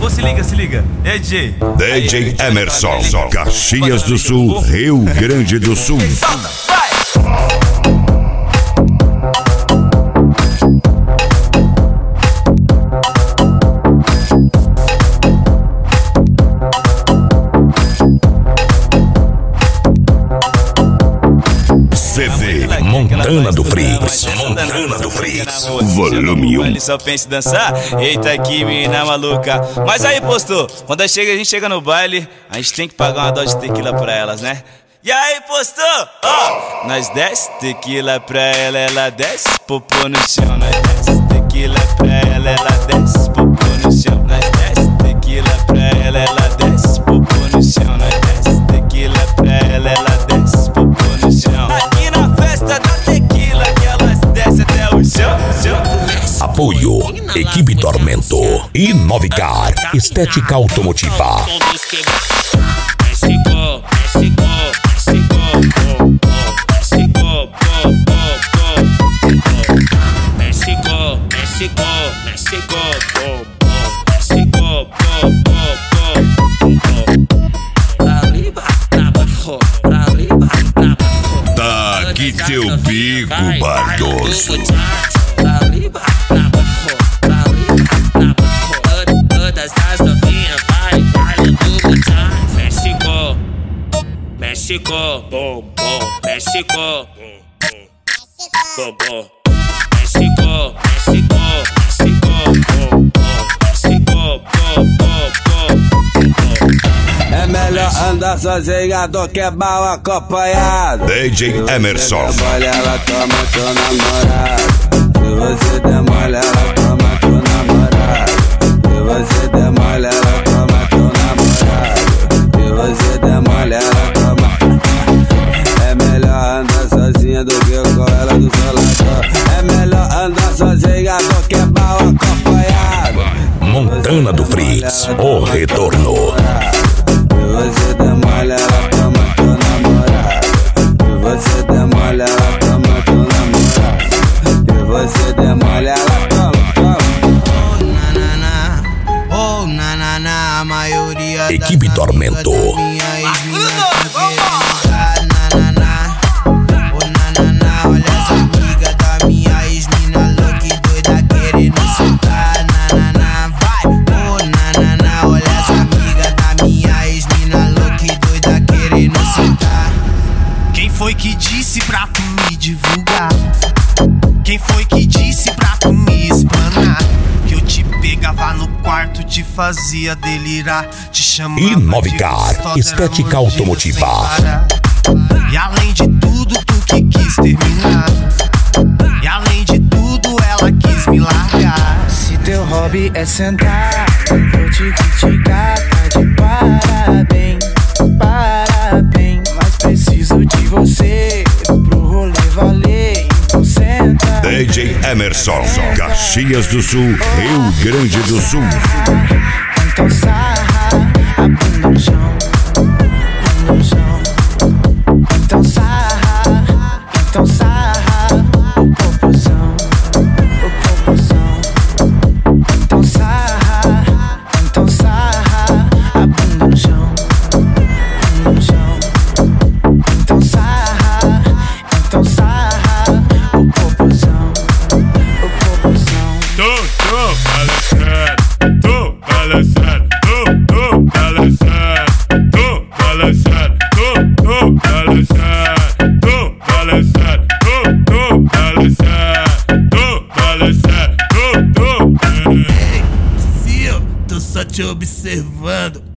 Ô, se liga. É DJ. DJ Emerson, Caxias do Sul, Rio Grande do Sul. Solta, vai! CD Montana do Freaks. Montana do Freaks. Volume 1. Ele só pensa em dançar. Eita, que mina maluca. Mas aí, postou, quando a gente chega no baile, a gente tem que pagar uma dose de tequila pra elas, né? E aí, postou? Ó, nós desce tequila pra ela desce popô no chão. Nós desce tequila pra ela desce popô no chão. Nós desce tequila pra ela desce popô no chão. Nós desce tequila pra ela desce popô no chão. Aqui na festa da tequila que elas descem até o chão. Apoio Equipe Tormento e Novicar Estética Automotiva. Tá aqui teu bico, Bardoso. México, bom, México, bom, México, é melhor andar sozinha do que mal acompanhado. DJ Emerson. Se você ela toma teu namorado. Se você demora, ela toma teu namorado. Se você demora, ela toma teu namorado. Se você demora, ela toma. É melhor andar sozinha do que com ela do seu lado. É melhor andar sozinha do que mal acompanhado. Montana do Freaks, o retorno. Se você demora, ela toma teu namorado. Se você demora, ela toma teu namorado. Se você demora, ela toma. Oh, na, a maioria Equipe Tormento. Olha as amigas da minha ex-mina louca e doida querendo soltar. Vai. Oh, olha as amigas da minha ex-mina louca e doida querendo soltar. Quem foi que disse pra tu me divulgar? Quem foi que disse pra tu me explanar? Que eu te pegava no quarto, te fazia delirar, te chamava E Novicar de Estética Automotiva. E além de tudo, tu que quis terminar. E além de tudo, ela quis me largar. Se teu hobby é sentar, vou te criticar, tá de parabéns. Mas preciso de você pro rolê valer. Então senta. DJ Emerson, Caxias do Sul, Rio Grande do Sul. Então sarra a bunda no chão, bunda no chão. Então sarra o popozão, o popozão. Então sarra a bunda no chão, bunda no chão. Então sarra o popozão, o popozão. Tô balançando, Fio, tô só te observando.